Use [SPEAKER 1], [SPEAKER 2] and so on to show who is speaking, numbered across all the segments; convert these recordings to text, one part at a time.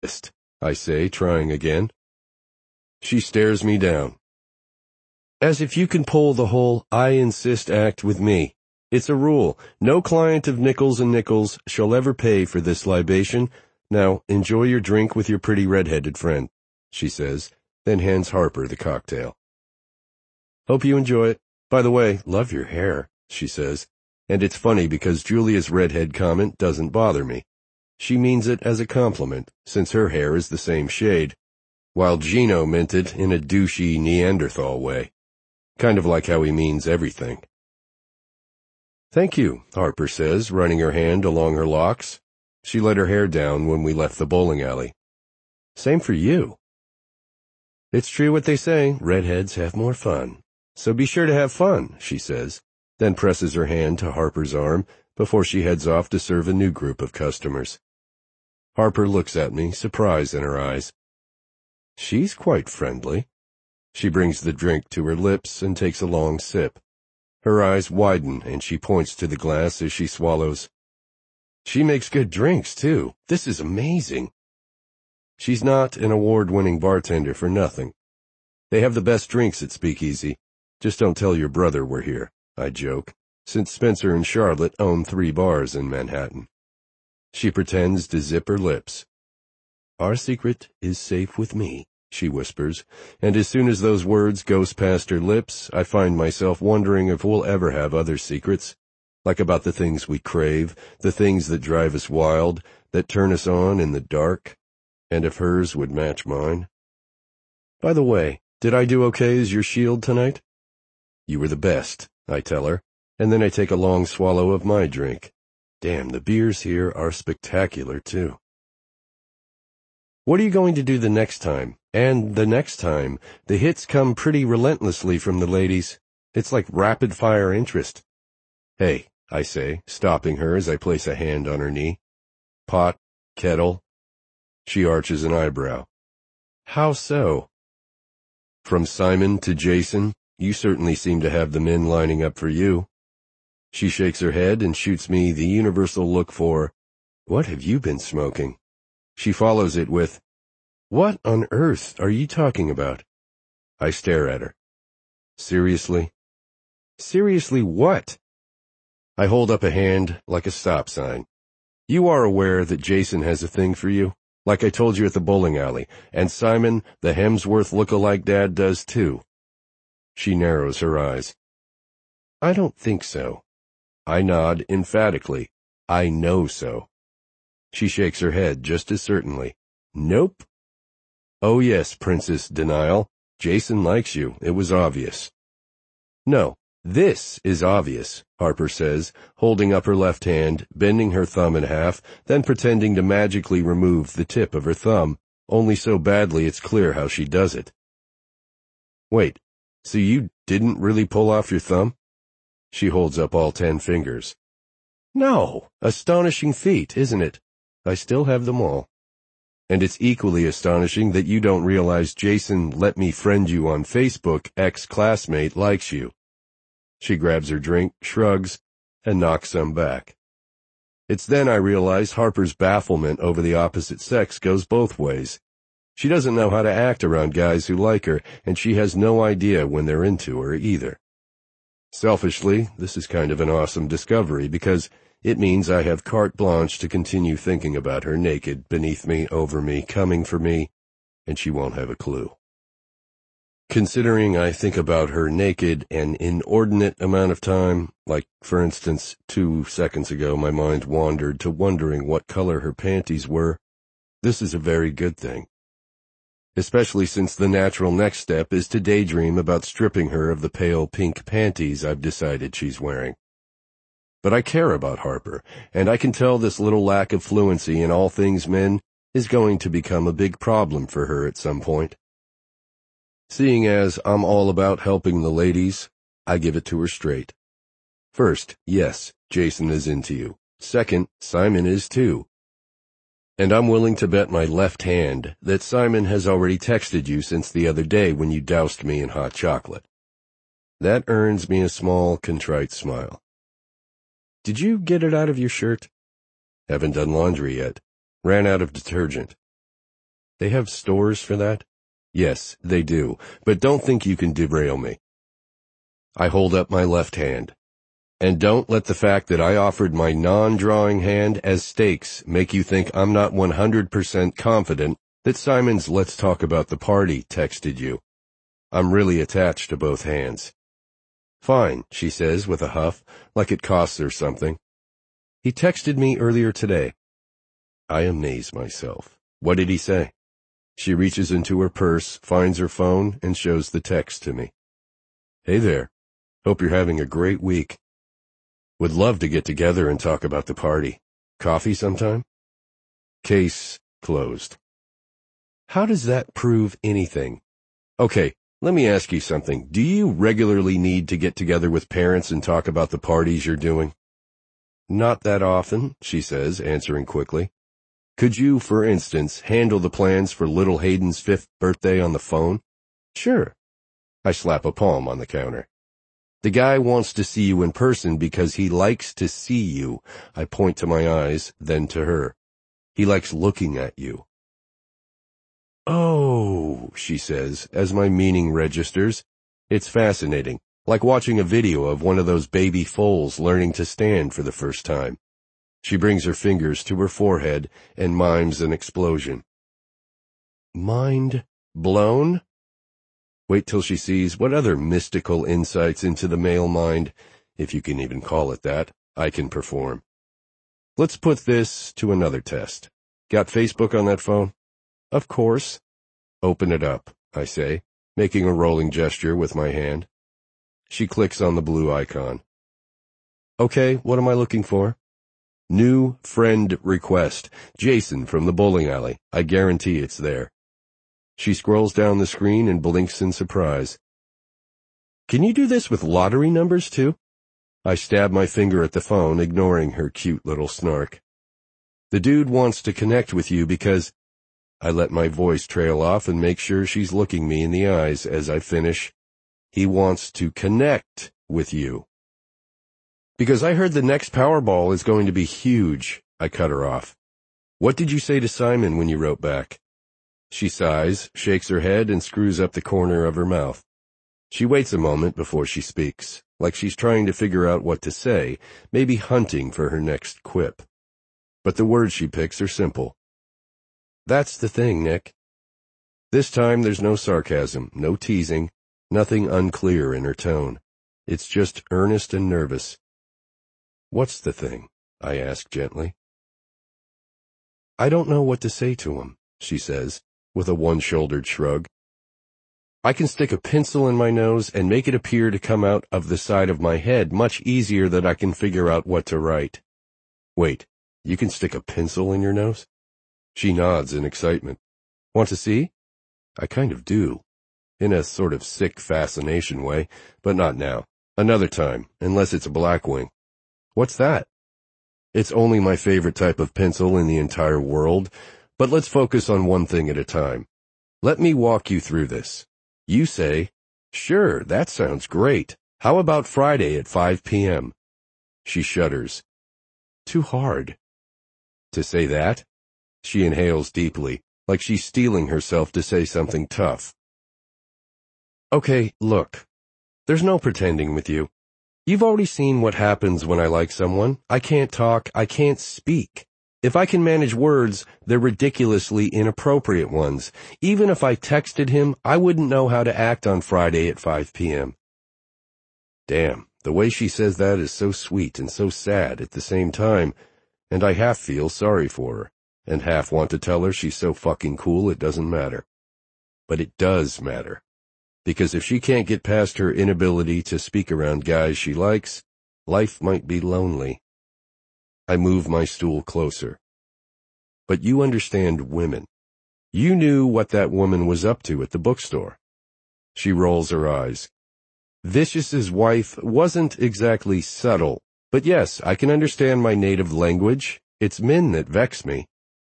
[SPEAKER 1] insist, I say, trying again. She stares me down. As if you can pull the whole I insist act with me. It's a rule. No client of Nichols and Nichols shall ever pay for this libation. Now, enjoy your drink with your pretty red-headed friend, she says, then hands Harper the cocktail. Hope you enjoy it. By the way, love your hair, she says, and it's funny because Julia's redhead comment doesn't bother me. She means it as a compliment, since her hair is the same shade, while Gino meant it in a douchey Neanderthal way. Kind of like how he means everything. Thank you, Harper says, running her hand along her locks. She let her hair down when we left the bowling alley. Same for you. It's true what they say, redheads have more fun. So be sure to have fun, she says, then presses her hand to Harper's arm before she heads off to serve a new group of customers. Harper looks at me, surprise in her eyes. She's quite friendly. She brings the drink to her lips and takes a long sip. Her eyes widen and she points to the glass as she swallows. She makes good drinks, too. This is amazing. She's not an award-winning bartender for nothing. They have the best drinks at Speakeasy. Just don't tell your brother we're here, I joke, since Spencer and Charlotte own 3 bars in Manhattan. She pretends to zip her lips. Our secret is safe with me, she whispers, and as soon as those words goes past her lips, I find myself wondering if we'll ever have other secrets, like about the things we crave, the things that drive us wild, that turn us on in the dark, and if hers would match mine. By the way, did I do okay as your shield tonight? You were the best, I tell her, and then I take a long swallow of my drink. Damn, the beers here are spectacular, too. What are you going to do the next time? And the next time? The hits come pretty relentlessly from the ladies. It's like rapid-fire interest. Hey, I say, stopping her as I place a hand on her knee. Pot, kettle. She arches an eyebrow. How so? From Simon to Jason, you certainly seem to have the men lining up for you. She shakes her head and shoots me the universal look for, what have you been smoking? She follows it with, what on earth are you talking about? I stare at her. Seriously? Seriously what? I hold up a hand like a stop sign. You are aware that Jason has a thing for you, like I told you at the bowling alley, and Simon, the Hemsworth look-alike dad, does too. She narrows her eyes. I don't think so. I nod emphatically. I know so. She shakes her head just as certainly. Nope. Oh yes, Princess Denial. Jason likes you. It was obvious. No, this is obvious, Harper says, holding up her left hand, bending her thumb in half, then pretending to magically remove the tip of her thumb, only so badly it's clear how she does it. Wait, so you didn't really pull off your thumb? She holds up all 10 fingers. No, astonishing feat, isn't it? I still have them all. And it's equally astonishing that you don't realize Jason let me friend you on Facebook, ex-classmate likes you. She grabs her drink, shrugs, and knocks some back. It's then I realize Harper's bafflement over the opposite sex goes both ways. She doesn't know how to act around guys who like her, and she has no idea when they're into her either. Selfishly, this is kind of an awesome discovery because it means I have carte blanche to continue thinking about her naked, beneath me, over me, coming for me, and she won't have a clue. Considering I think about her naked an inordinate amount of time, like, for instance, 2 seconds ago my mind wandered to wondering what color her panties were, this is a very good thing. Especially since the natural next step is to daydream about stripping her of the pale pink panties I've decided she's wearing. But I care about Harper, and I can tell this little lack of fluency in all things men is going to become a big problem for her at some point. Seeing as I'm all about helping the ladies, I give it to her straight. First, yes, Jason is into you. Second, Simon is too. And I'm willing to bet my left hand that Simon has already texted you since the other day when you doused me in hot chocolate. That earns me a small, contrite smile. Did you get it out of your shirt? Haven't done laundry yet. Ran out of detergent. They have stores for that? Yes, they do, but don't think you can derail me. I hold up my left hand. And don't let the fact that I offered my non-drawing hand as stakes make you think I'm not 100% confident that Simon's "let's talk about the party" texted you. I'm really attached to both hands. Fine, she says with a huff, like it costs her something. He texted me earlier today. I amaze myself. What did he say? She reaches into her purse, finds her phone, and shows the text to me. Hey there. Hope you're having a great week. Would love to get together and talk about the party. Coffee sometime? Case closed. How does that prove anything? Okay, let me ask you something. Do you regularly need to get together with parents and talk about the parties you're doing? Not that often, she says, answering quickly. Could you, for instance, handle the plans for little Hayden's 5th birthday on the phone? Sure. I slap a palm on the counter. The guy wants to see you in person because he likes to see you. I point to my eyes, then to her. He likes looking at you. Oh, she says, as my meaning registers. It's fascinating, like watching a video of one of those baby foals learning to stand for the first time. She brings her fingers to her forehead and mimes an explosion. Mind blown? Wait till she sees what other mystical insights into the male mind, if you can even call it that, I can perform. Let's put this to another test. Got Facebook on that phone? Of course. Open it up, I say, making a rolling gesture with my hand. She clicks on the blue icon. Okay, what am I looking for? New friend request. Jason from the bowling alley. I guarantee it's there. She scrolls down the screen and blinks in surprise. Can you do this with lottery numbers too? I stab my finger at the phone, ignoring her cute little snark. The dude wants to connect with you because... I let my voice trail off and make sure she's looking me in the eyes as I finish. He wants to connect with you. Because I heard the next Powerball is going to be huge, I cut her off. What did you say to Simon when you wrote back? She sighs, shakes her head, and screws up the corner of her mouth. She waits a moment before she speaks, like she's trying to figure out what to say, maybe hunting for her next quip. But the words she picks are simple. That's the thing, Nick. This time there's no sarcasm, no teasing, nothing unclear in her tone. It's just earnest and nervous. What's the thing? I ask gently. I don't know what to say to him, she says, with a one-shouldered shrug. I can stick a pencil in my nose and make it appear to come out of the side of my head much easier than I can figure out what to write. Wait, you can stick a pencil in your nose? She nods in excitement. Want to see? I kind of do. In a sort of sick fascination way, but not now. Another time, unless it's a Blackwing. What's that? It's only my favorite type of pencil in the entire world, but let's focus on one thing at a time. Let me walk you through this. You say, sure, that sounds great. How about Friday at 5 p.m.? She shudders. Too hard. To say that? She inhales deeply, like she's steeling herself to say something tough. Okay, look. There's no pretending with you. You've already seen what happens when I like someone. I can't talk, I can't speak. If I can manage words, they're ridiculously inappropriate ones. Even if I texted him, I wouldn't know how to act on Friday at 5 p.m. Damn, the way she says that is so sweet and so sad at the same time, and I half feel sorry for her, and half want to tell her she's so fucking cool it doesn't matter. But it does matter. Because if she can't get past her inability to speak around guys she likes, life might be lonely. I move my stool closer. But you understand women. You knew what that woman was up to at the bookstore. She rolls her eyes. Vicious's wife wasn't exactly subtle, but yes, I can understand my native language. It's men that vex me.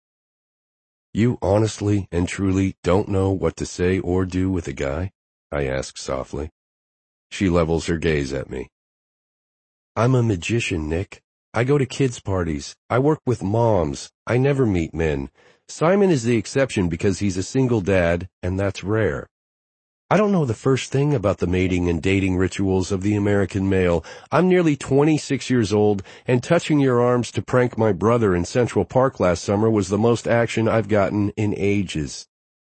[SPEAKER 1] You honestly and truly don't know what to say or do with a guy? I ask softly. She levels her gaze at me. I'm a magician, Nick. I go to kids' parties. I work with moms. I never meet men. Simon is the exception because he's a single dad, and that's rare. I don't know the first thing about the mating and dating rituals of the American male. I'm nearly 26 years old, and touching your arms to prank my brother in Central Park last summer was the most action I've gotten in ages.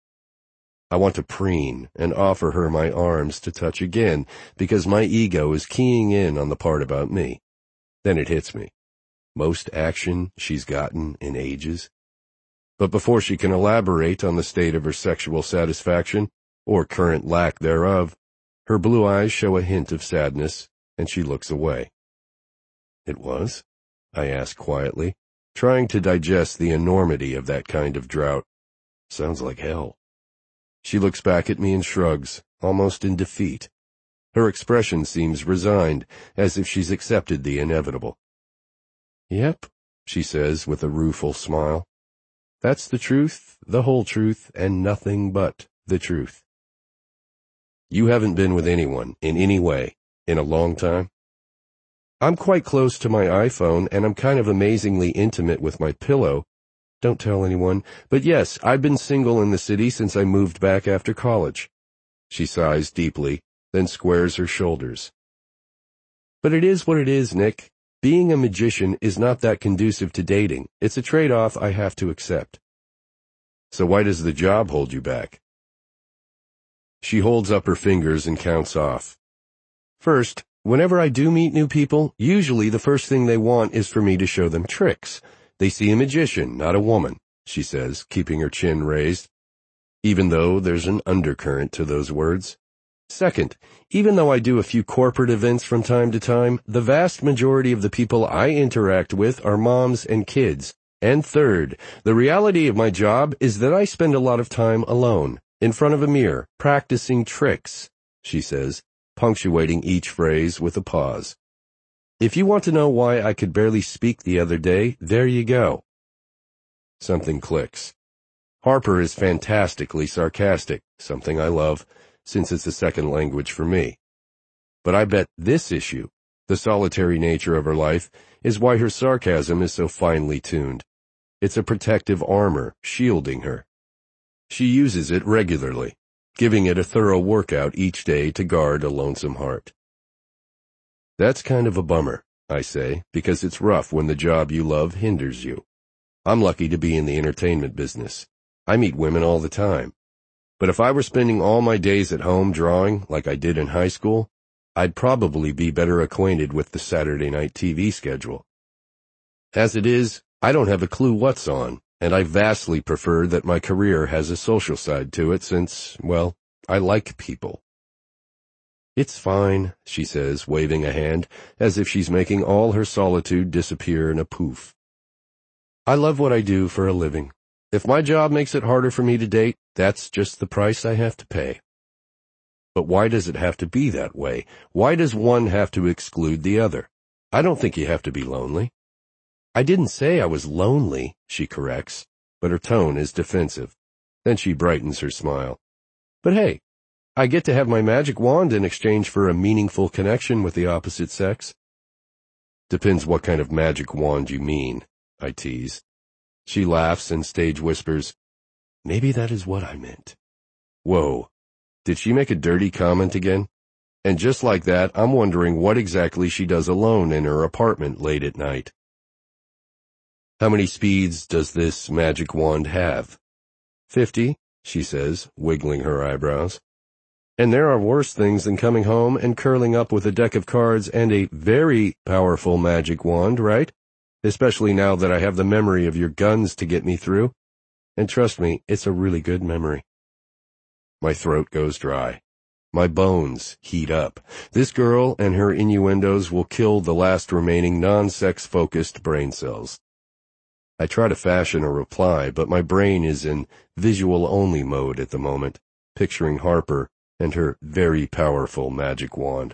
[SPEAKER 1] I want to preen and offer her my arms to touch again, because my ego is keying in on the part about me. Then it hits me. Most action she's gotten in ages. But before she can elaborate on the state of her sexual satisfaction, or current lack thereof, her blue eyes show a hint of sadness, and she looks away. "It was?" I ask quietly, trying to digest the enormity of that kind of drought. Sounds like hell. She looks back at me and shrugs, almost in defeat. Her expression seems resigned, as if she's accepted the inevitable. "Yep," she says with a rueful smile. "That's the truth, the whole truth, and nothing but the truth." "You haven't been with anyone, in any way, in a long time?" "I'm quite close to my iPhone, and I'm kind of amazingly intimate with my pillow. Don't tell anyone, but yes, I've been single in the city since I moved back after college." She sighs deeply, then squares her shoulders. "But it is what it is, Nick. Being a magician is not that conducive to dating. It's a trade-off I have to accept." "So why does the job hold you back?" She holds up her fingers and counts off. "First, whenever I do meet new people, usually the first thing they want is for me to show them tricks. They see a magician, not a woman," she says, keeping her chin raised, even though there's an undercurrent to those words. "Second, even though I do a few corporate events from time to time, the vast majority of the people I interact with are moms and kids. And third, the reality of my job is that I spend a lot of time alone, in front of a mirror, practicing tricks," she says, punctuating each phrase with a pause. "If you want to know why I could barely speak the other day, there you go." Something clicks. Harper is fantastically sarcastic, something I love, since it's a second language for me. But I bet this issue, the solitary nature of her life, is why her sarcasm is so finely tuned. It's a protective armor, shielding her. She uses it regularly, giving it a thorough workout each day to guard a lonesome heart. "That's kind of a bummer," I say, "because it's rough when the job you love hinders you. I'm lucky to be in the entertainment business. I meet women all the time. But if I were spending all my days at home drawing, like I did in high school, I'd probably be better acquainted with the Saturday night TV schedule. As it is, I don't have a clue what's on, and I vastly prefer that my career has a social side to it since, well, I like people." "It's fine," she says, waving a hand, as if she's making all her solitude disappear in a poof. "I love what I do for a living. If my job makes it harder for me to date, that's just the price I have to pay." "But why does it have to be that way? Why does one have to exclude the other? I don't think you have to be lonely." "I didn't say I was lonely," she corrects, but her tone is defensive. Then she brightens her smile. "But hey, I get to have my magic wand in exchange for a meaningful connection with the opposite sex." "Depends what kind of magic wand you mean," I tease. She laughs and stage whispers, "Maybe that is what I meant." Whoa, did she make a dirty comment again? And just like that, I'm wondering what exactly she does alone in her apartment late at night. "How many speeds does this magic wand have?" 50, she says, wiggling her eyebrows. "And there are worse things than coming home and curling up with a deck of cards and a very powerful magic wand, right? Especially now that I have the memory of your guns to get me through. And trust me, it's a really good memory." My throat goes dry. My bones heat up. This girl and her innuendos will kill the last remaining non-sex-focused brain cells. I try to fashion a reply, but my brain is in visual-only mode at the moment, picturing Harper and her very powerful magic wand.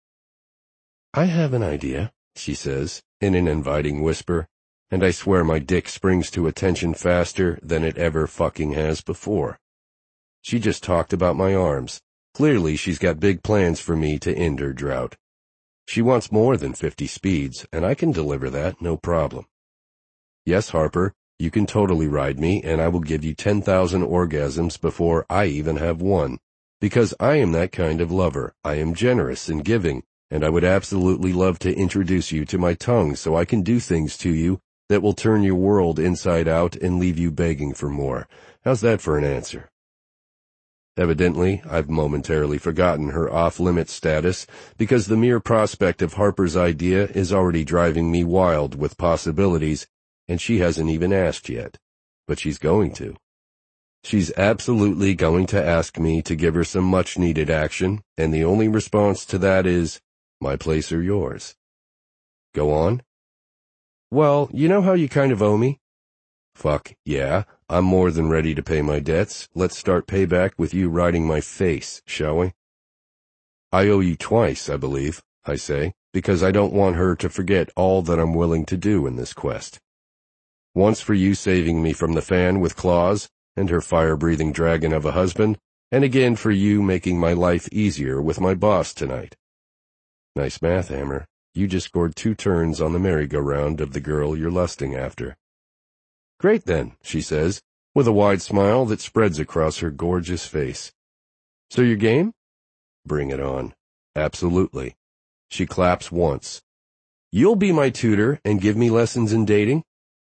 [SPEAKER 1] "I have an idea," she says, in an inviting whisper, and I swear my dick springs to attention faster than it ever fucking has before. She just talked about my arms. Clearly she's got big plans for me to end her drought. She wants more than 50 speeds, and I can deliver that, no problem. "Yes, Harper, You can totally ride me, and I will give you 10,000 orgasms before I even have one. Because I am that kind of lover. I am generous and giving, and I would absolutely love to introduce you to my tongue so I can do things to you that will turn your world inside out and leave you begging for more. How's that for an answer? Evidently, I've momentarily forgotten her off-limits status because the mere prospect of Harper's idea is already driving me wild with possibilities, and she hasn't even asked yet. But she's going to. She's absolutely going to ask me to give her some much-needed action, and the only response to that is, my place or yours. Go on. Well, you know how you kind of owe me? Fuck, yeah. I'm more than ready to pay my debts. Let's start payback with you riding my face, shall we? I owe you twice, I believe, I say, because I don't want her to forget all that I'm willing to do in this quest. Once for you saving me from the fan with claws and her fire-breathing dragon of a husband, and again for you making my life easier with my boss tonight. Nice math, Hammer. You just scored 2 turns on the merry-go-round of the girl you're lusting after. Great then, she says, with a wide smile that spreads across her gorgeous face. So you're game? Bring it on. Absolutely. She claps once. You'll be my tutor and give me lessons in dating?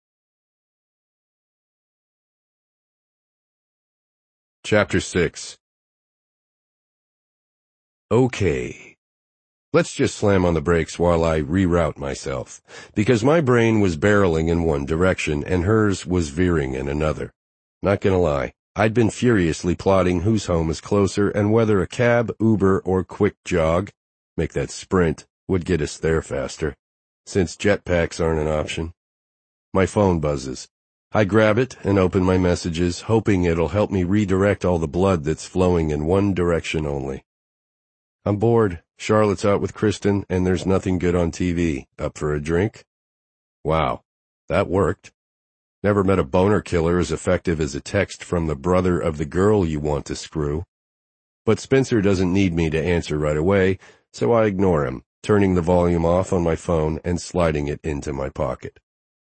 [SPEAKER 1] Chapter 6. Okay. Let's just slam on the brakes while I reroute myself, because my brain was barreling in one direction and hers was veering in another. Not gonna lie, I'd been furiously plotting whose home is closer and whether a cab, Uber, or quick jog, make that sprint, would get us there faster, since jetpacks aren't an option. My phone buzzes. I grab it and open my messages, hoping it'll help me redirect all the blood that's flowing in one direction only. I'm bored. Charlotte's out with Kristen, and there's nothing good on TV. Up for a drink? Wow, that worked. Never met a boner killer as effective as a text from the brother of the girl you want to screw. But Spencer doesn't need me to answer right away, so I ignore him, turning the volume off on my phone and sliding it into my pocket.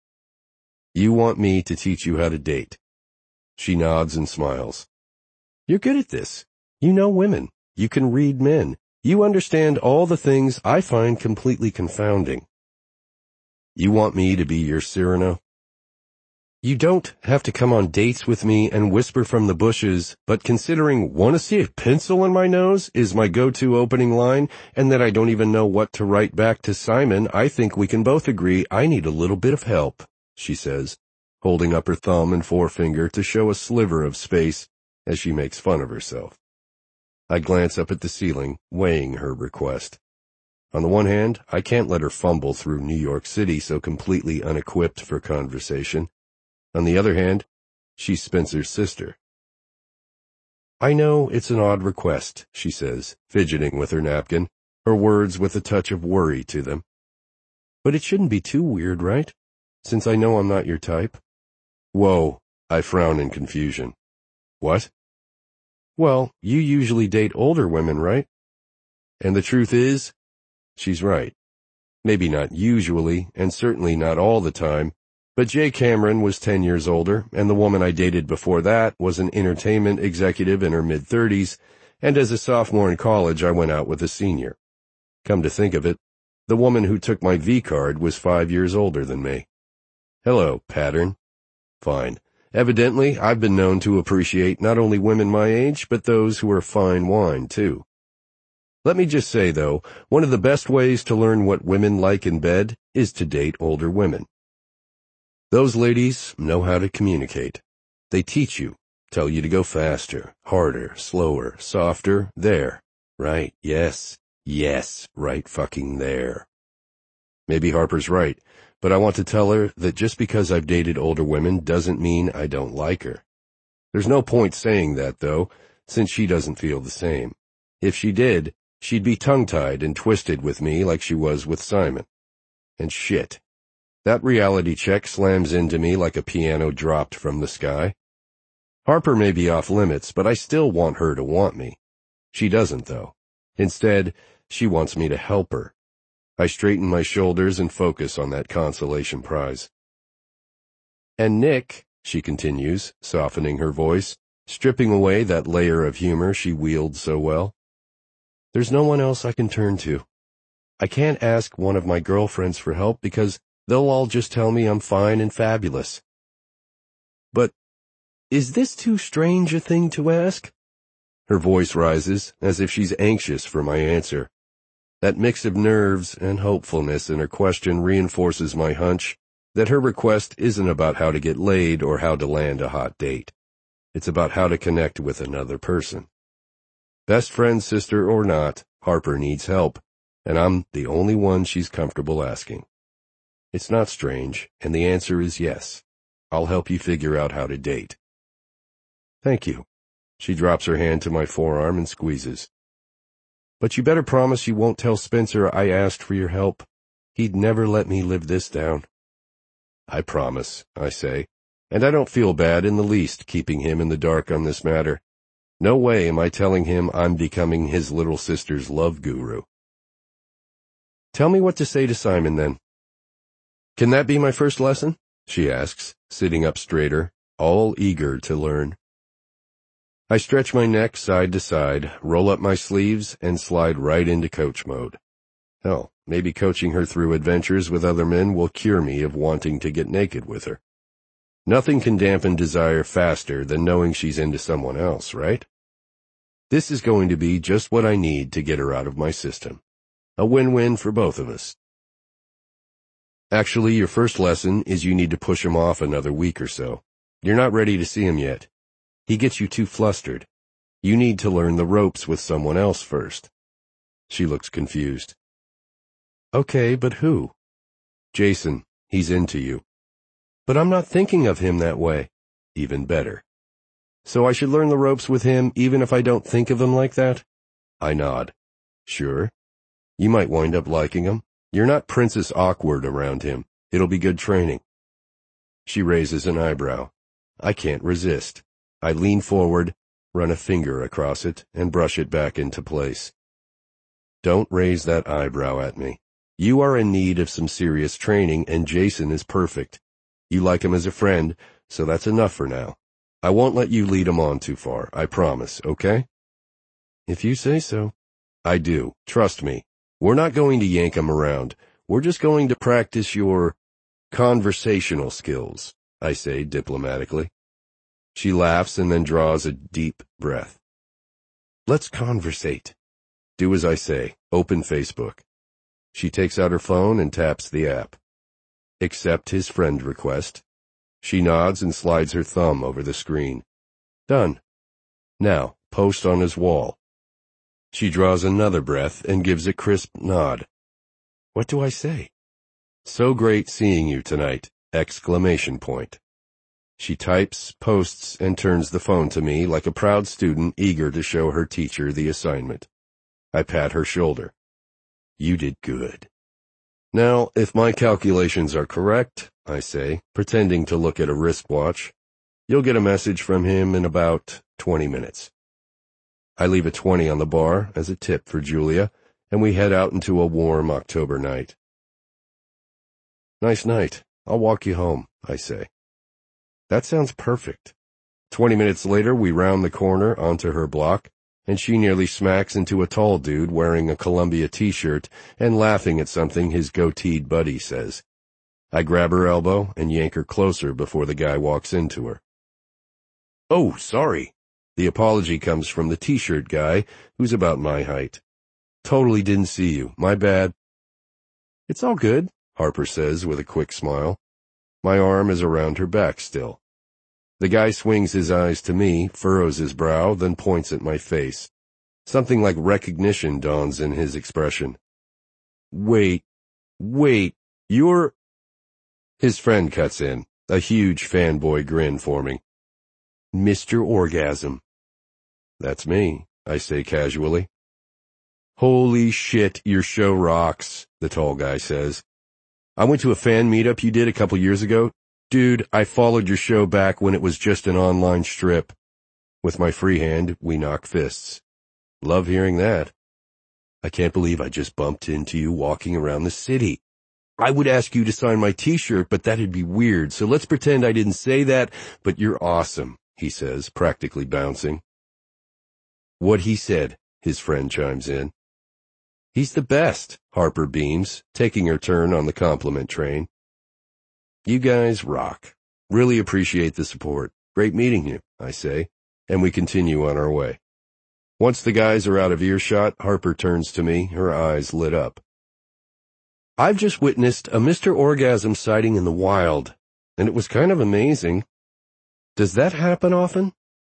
[SPEAKER 1] You want me to teach you how to date. She nods and smiles. You're good at this. You know women. You can read men. You understand all the things I find completely confounding. You want me to be your Cyrano? You don't have to come on dates with me and whisper from the bushes, but considering "wanna see a pencil in my nose" is my go-to opening line, and that I don't even know what to write back to Simon, I think we can both agree I need a little bit of help, she says, holding up her thumb and forefinger to show a sliver of space as she makes fun of herself. I glance up at the ceiling, weighing her request. On the one hand, I can't let her fumble through New York City so completely unequipped for conversation. On the other hand, she's Spencer's sister. I know it's an odd request, she says, fidgeting with her napkin, her words with a touch of worry to them. But it shouldn't be too weird, right? Since I know I'm not your type. Whoa, I frown in confusion. What? Well, you usually date older women, right? And the truth is, she's right. Maybe not usually, and certainly not all the time, but Jay Cameron was 10 years older, and the woman I dated before that was an entertainment executive in her mid-30s, and as a sophomore in college I went out with a senior. Come to think of it, the woman who took my V-card was 5 years older than me. Hello, pattern. Fine. Evidently, I've been known to appreciate not only women my age, but those who are fine wine, too. Let me just say, though, one of the best ways to learn what women like in bed is to date older women. Those ladies know how to communicate. They teach you, tell you to go faster, harder, slower, softer, there. Right, yes, right fucking there. Maybe Harper's right, but I want to tell her that just because I've dated older women doesn't mean I don't like her. There's no point saying that, though, since she doesn't feel the same. If she did, she'd be tongue-tied and twisted with me like she was with Simon. And shit. That reality check slams into me like a piano dropped from the sky. Harper may be off limits, but I still want her to want me. She doesn't, though. Instead, she wants me to help her. I straighten my shoulders and focus on that consolation prize. And Nick, she continues, softening her voice, stripping away that layer of humor she wields so well. There's no one else I can turn to. I can't ask one of my girlfriends for help because they'll all just tell me I'm fine and fabulous. But is this too strange a thing to ask? Her voice rises, as if she's anxious for my answer. That mix of nerves and hopefulness in her question reinforces my hunch that her request isn't about how to get laid or how to land a hot date. It's about how to connect with another person. Best friend, sister, or not, Harper needs help, and I'm the only one she's comfortable asking. It's not strange, and the answer is yes. I'll help you figure out how to date. Thank you. She drops her hand to my forearm and squeezes. But you better promise you won't tell Spencer I asked for your help. He'd never let me live this down. I promise, I say, and I don't feel bad in the least keeping him in the dark on this matter. No way am I telling him I'm becoming his little sister's love guru. Tell me what to say to Simon, then. Can that be my first lesson? She asks, sitting up straighter, all eager to learn. I stretch my neck side to side, roll up my sleeves, and slide right into coach mode. Hell, maybe coaching her through adventures with other men will cure me of wanting to get naked with her. Nothing can dampen desire faster than knowing she's into someone else, right? This is going to be just what I need to get her out of my system. A win-win for both of us. Actually, your first lesson is you need to push him off another week or so. You're not ready to see him yet. He gets you too flustered. You need to learn the ropes with someone else first. She looks confused. Okay, but who? Jason, he's into you. But I'm not thinking of him that way. Even better. So I should learn the ropes with him even if I don't think of him like that? I nod. Sure. You might wind up liking him. You're not Princess Awkward around him. It'll be good training. She raises an eyebrow. I can't resist. I lean forward, run a finger across it, and brush it back into place. Don't raise that eyebrow at me. You are in need of some serious training, and Jason is perfect. You like him as a friend, so that's enough for now. I won't let you lead him on too far, I promise, okay? If you say so. I do, trust me. We're not going to yank him around. We're just going to practice your conversational skills, I say diplomatically. She laughs and then draws a deep breath. Let's conversate. Do as I say. Open Facebook. She takes out her phone and taps the app. Accept his friend request. She nods and slides her thumb over the screen. Done. Now, post on his wall. She draws another breath and gives a crisp nod. What do I say? So great seeing you tonight! Exclamation point. She types, posts, and turns the phone to me like a proud student eager to show her teacher the assignment. I pat her shoulder. You did good. Now, if my calculations are correct, I say, pretending to look at a wristwatch, you'll get a message from him in about 20 minutes. I leave a 20 on the bar as a tip for Julia, and we head out into a warm October night. Nice night. I'll walk you home, I say. That sounds perfect. 20 minutes later, we round the corner onto her block, and she nearly smacks into a tall dude wearing a Columbia t-shirt and laughing at something his goateed buddy says. I grab her elbow and yank her closer before the guy walks into her. Oh, sorry. The apology comes from the t-shirt guy, who's about my height. Totally didn't see you. My bad. It's all good, Harper says with a quick smile. My arm is around her back still. The guy swings his eyes to me, furrows his brow, then points at my face. Something like recognition dawns in his expression. Wait, you're... His friend cuts in, a huge fanboy grin forming. Mr. Orgasm. That's me, I say casually. Holy shit, your show rocks, the tall guy says. I went to a fan meetup you did a couple years ago. Dude, I followed your show back when it was just an online strip. With my free hand, we knock fists. Love hearing that. I can't believe I just bumped into you walking around the city. I would ask you to sign my t-shirt, but that'd be weird, so let's pretend I didn't say that, but you're awesome, he says, practically bouncing. What he said, his friend chimes in. He's the best, Harper beams, taking her turn on the compliment train. You guys rock. Really appreciate the support. Great meeting you, I say, and we continue on our way. Once the guys are out of earshot, Harper turns to me, her eyes lit up. I've just witnessed a Mr. Orgasm sighting in the wild, and it was kind of amazing. Does that happen often?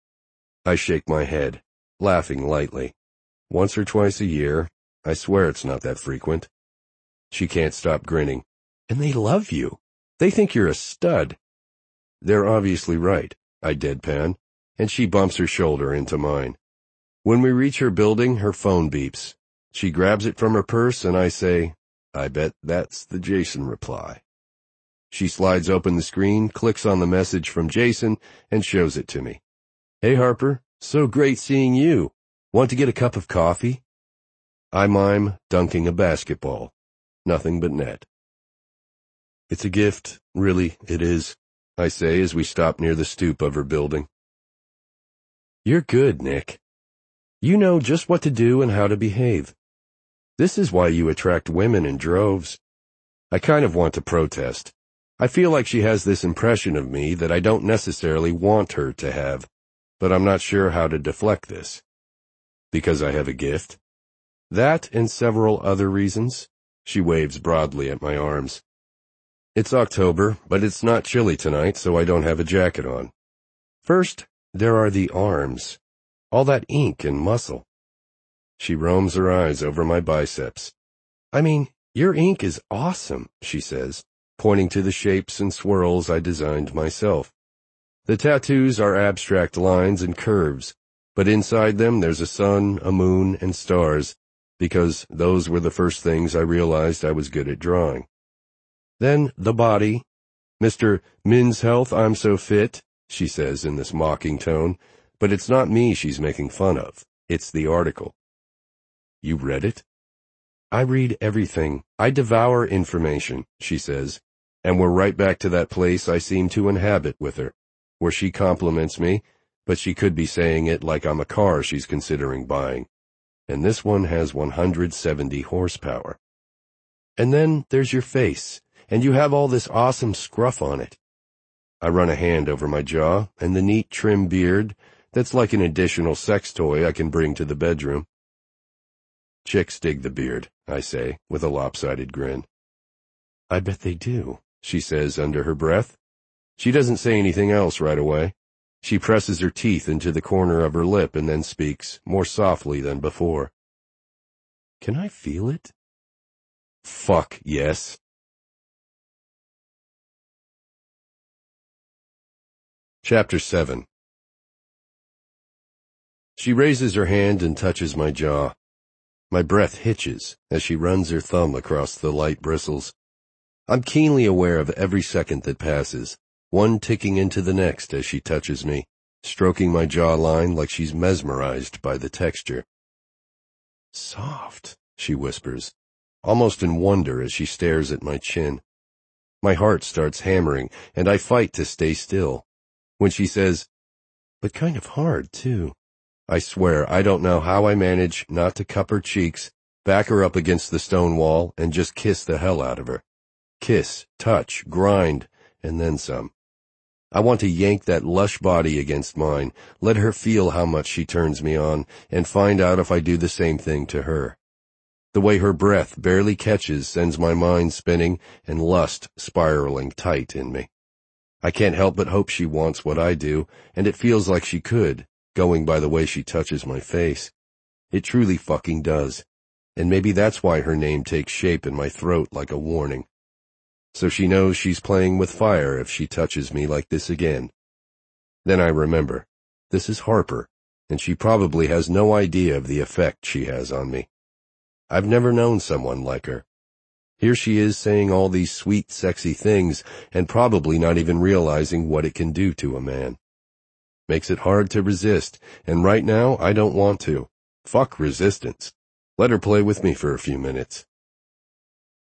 [SPEAKER 1] I shake my head, laughing lightly. Once or twice a year. I swear it's not that frequent. She can't stop grinning. And they love you. They think you're a stud. They're obviously right, I deadpan, and she bumps her shoulder into mine. When we reach her building, her phone beeps. She grabs it from her purse, and I say, I bet that's the Jason reply. She slides open the screen, clicks on the message from Jason, and shows it to me. Hey Harper, so great seeing you. Want to get a cup of coffee? I mime dunking a basketball. Nothing but net. It's a gift, really, it is, I say as we stop near the stoop of her building. You're good, Nick. You know just what to do and how to behave. This is why you attract women in droves. I kind of want to protest. I feel like she has this impression of me that I don't necessarily want her to have, but I'm not sure how to deflect this. Because I have a gift? That and several other reasons. She waves broadly at my arms. It's October, but it's not chilly tonight, so I don't have a jacket on. First, there are the arms. All that ink and muscle. She roams her eyes over my biceps. I mean, your ink is awesome, she says, pointing to the shapes and swirls I designed myself. The tattoos are abstract lines and curves, but inside them there's a sun, a moon, and stars, because those were the first things I realized I was good at drawing. Then the body. Mr. Men's Health, I'm so fit, she says in this mocking tone, but it's not me she's making fun of. It's the article. You read it? I read everything. I devour information, she says, and we're right back to that place I seem to inhabit with her, where she compliments me, but she could be saying it like I'm a car she's considering buying. And this one has 170 horsepower. And then there's your face, and you have all this awesome scruff on it. I run a hand over my jaw, and the neat trim beard, that's like an additional sex toy I can bring to the bedroom. Chicks dig the beard, I say, with a lopsided grin. I bet they do, she says under her breath. She doesn't say anything else right away. She presses her teeth into the corner of her lip and then speaks, more softly than before. Can I feel it? Fuck, yes. Chapter 7. She raises her hand and touches my jaw. My breath hitches as she runs her thumb across the light bristles. I'm keenly aware of every second that passes, one ticking into the next as she touches me, stroking my jawline like she's mesmerized by the texture. Soft, she whispers, almost in wonder as she stares at my chin. My heart starts hammering, and I fight to stay still. When she says, but kind of hard, too. I swear I don't know how I manage not to cup her cheeks, back her up against the stone wall, and just kiss the hell out of her. Kiss, touch, grind, and then some. I want to yank that lush body against mine, let her feel how much she turns me on, and find out if I do the same thing to her. The way her breath barely catches sends my mind spinning and lust spiraling tight in me. I can't help but hope she wants what I do, and it feels like she could, going by the way she touches my face. It truly fucking does, and maybe that's why her name takes shape in my throat like a warning. So she knows she's playing with fire if she touches me like this again. Then I remember, this is Harper, and she probably has no idea of the effect she has on me. I've never known someone like her. Here she is saying all these sweet, sexy things, and probably not even realizing what it can do to a man. Makes it hard to resist, and right now I don't want to. Fuck resistance. Let her play with me for a few minutes.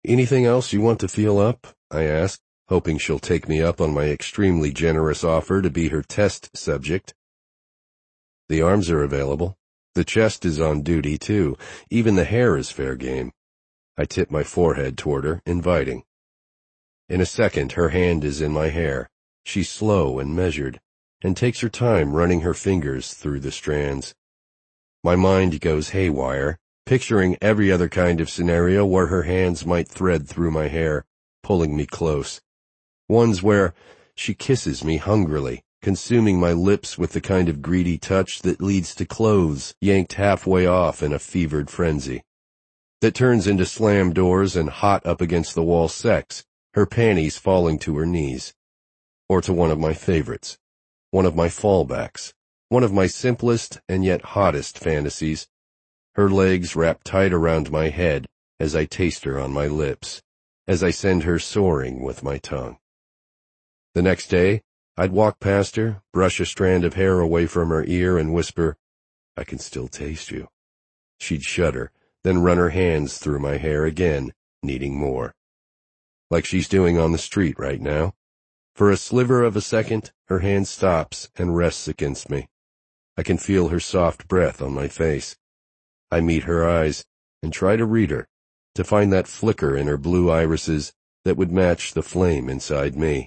[SPEAKER 1] Anything else you want to feel up? I ask, hoping she'll take me up on my extremely generous offer to be her test subject. The arms are available. The chest is on duty, too. Even the hair is fair game. I tip my forehead toward her, inviting. In a second, her hand is in my hair. She's slow and measured, and takes her time running her fingers through the strands. My mind goes haywire, picturing every other kind of scenario where her hands might thread through my hair, pulling me close. Ones where she kisses me hungrily, consuming my lips with the kind of greedy touch that leads to clothes yanked halfway off in a fevered frenzy. That turns into slammed doors and hot up against the wall sex, her panties falling to her knees. Or to one of my favorites, one of my fallbacks, one of my simplest and yet hottest fantasies, her legs wrapped tight around my head as I taste her on my lips, as I send her soaring with my tongue. The next day, I'd walk past her, brush a strand of hair away from her ear and whisper, "I can still taste you." She'd shudder, then run her hands through my hair again, needing more. Like she's doing on the street right now. For a sliver of a second, her hand stops and rests against me. I can feel her soft breath on my face. I meet her eyes and try to read her, to find that flicker in her blue irises that would match the flame inside me.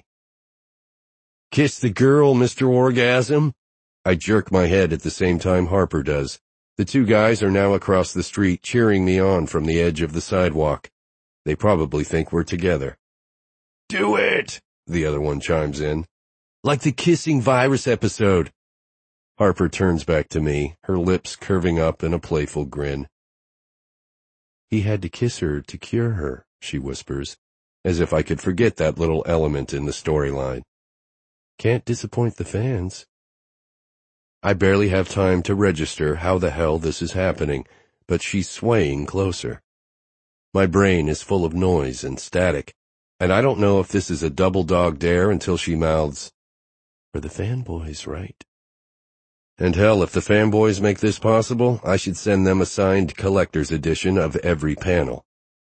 [SPEAKER 1] "Kiss the girl, Mr. Orgasm?" I jerk my head at the same time Harper does. The two guys are now across the street cheering me on from the edge of the sidewalk. They probably think we're together. "Do it!" the other one chimes in. "Like the kissing virus episode." Harper turns back to me, her lips curving up in a playful grin. "He had to kiss her to cure her," she whispers, as if I could forget that little element in the storyline. "Can't disappoint the fans." I barely have time to register how the hell this is happening, but she's swaying closer. My brain is full of noise and static, and I don't know if this is a double dog dare until she mouths, "For the fanboys, right?" And hell, if the fanboys make this possible, I should send them a signed collector's edition of every panel.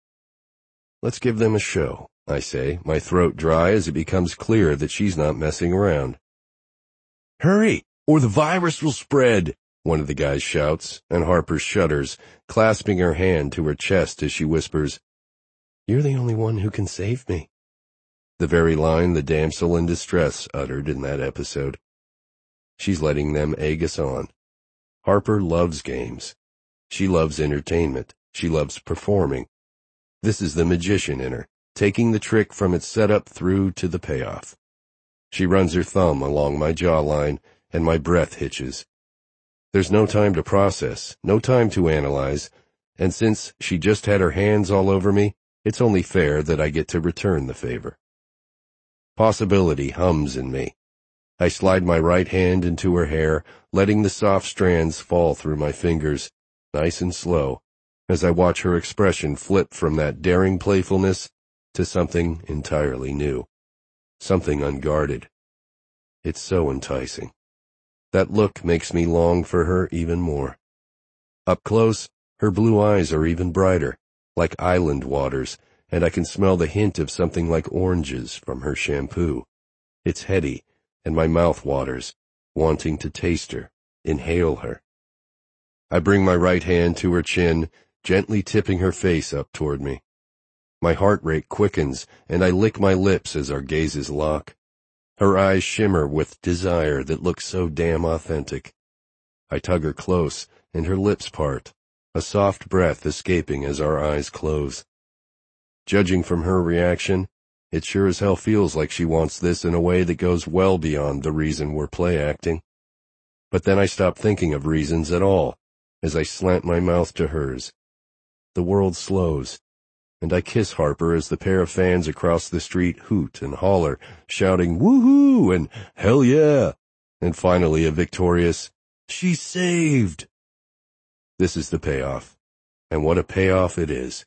[SPEAKER 1] "Let's give them a show," I say, my throat dry as it becomes clear that she's not messing around. "Hurry, or the virus will spread," one of the guys shouts, and Harper shudders, clasping her hand to her chest as she whispers, "You're the only one who can save me." The very line the damsel in distress uttered in that episode. She's letting them egg us on. Harper loves games. She loves entertainment. She loves performing. This is the magician in her, taking the trick from its setup through to the payoff. She runs her thumb along my jawline, and my breath hitches. There's no time to process, no time to analyze, and since she just had her hands all over me, it's only fair that I get to return the favor. Possibility hums in me. I slide my right hand into her hair, letting the soft strands fall through my fingers, nice and slow, as I watch her expression flip from that daring playfulness to something entirely new, something unguarded. It's so enticing. That look makes me long for her even more. Up close, her blue eyes are even brighter, like island waters, and I can smell the hint of something like oranges from her shampoo. It's heady, and my mouth waters, wanting to taste her, inhale her. I bring my right hand to her chin, gently tipping her face up toward me. My heart rate quickens, and I lick my lips as our gazes lock. Her eyes shimmer with desire that looks so damn authentic. I tug her close, and her lips part, a soft breath escaping as our eyes close. Judging from her reaction, it sure as hell feels like she wants this in a way that goes well beyond the reason we're play acting. But then I stop thinking of reasons at all, as I slant my mouth to hers. The world slows, and I kiss Harper as the pair of fans across the street hoot and holler, shouting "Woohoo!" and "Hell yeah!" and finally a victorious, "She's saved!" This is the payoff, and what a payoff it is.